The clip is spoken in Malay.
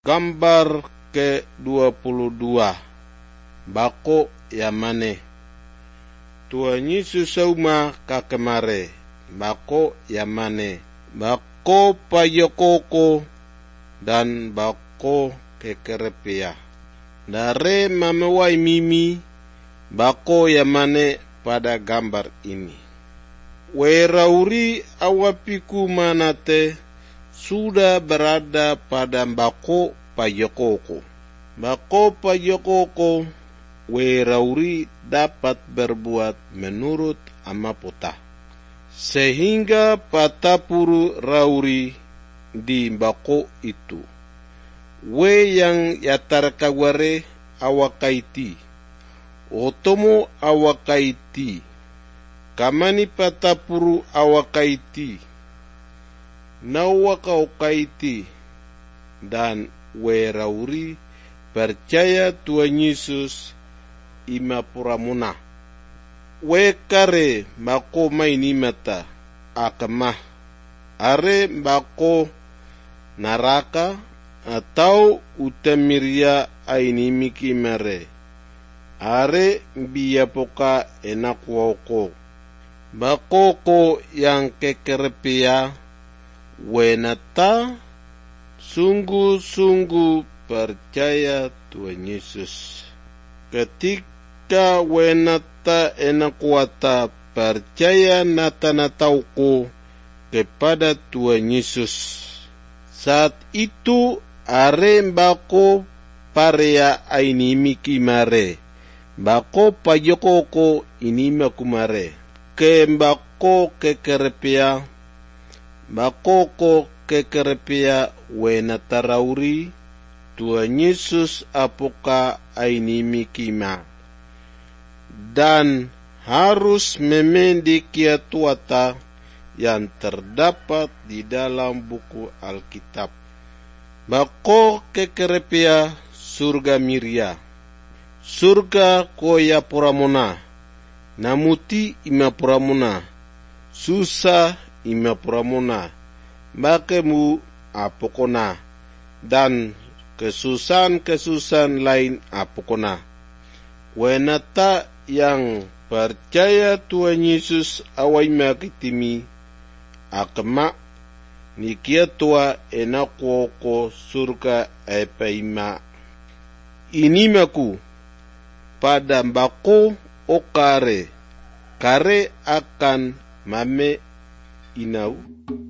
Gambar ke-22. Bako Yamane. Tuhan Yesus sauma kakemare. Bako Yamane. Bako payokoko dan bako kekerepia. Dare mamewai mimi bako Yamane pada gambar ini. Werauri awapiku manate sudah berada pada bako payokoko. Bako payokoko werauri dapat berbuat menurut amapota. Sehingga patapuru rauri di bako itu. We yang yatarkaware awakaiti. Otomo awakaiti. Kamani patapuru awakaiti. Nawakaukaiti. Dan werauri percaya Tuhan Yesus imapuramuna. Wekare bako mainimata akamah. Are bako naraka atau utamiria ainimiki mere. Are biapoka enakwoko. Bakoko yang kekerepia wenata sungguh-sungguh percaya Tuhan Yesus. Ketika wenata enakwata percaya nata-natauko kepada Tuhan Yesus. Saat itu are bako parea ainimiki mare. Bako payokoko inima kumare. Ke bako kekerepia. Bakoko kekerepia wenatarauri. Tuhan Yesus apoka ainimiki ma. Dan harus memendikia tuata yang terdapat di dalam buku Alkitab. Bako kekerepia surga miria. Surga koya puramona. Namuti ima puramona. Susah ima puramona. Bakemu apokona. Dan kesusahan-kesusahan lain apokona. Wenata yang percaya Tuhan Yesus awai makitimi. Akema nikia tua enakuoko surga epaima. Inimaku pada bako okare. Kare akan mame inau.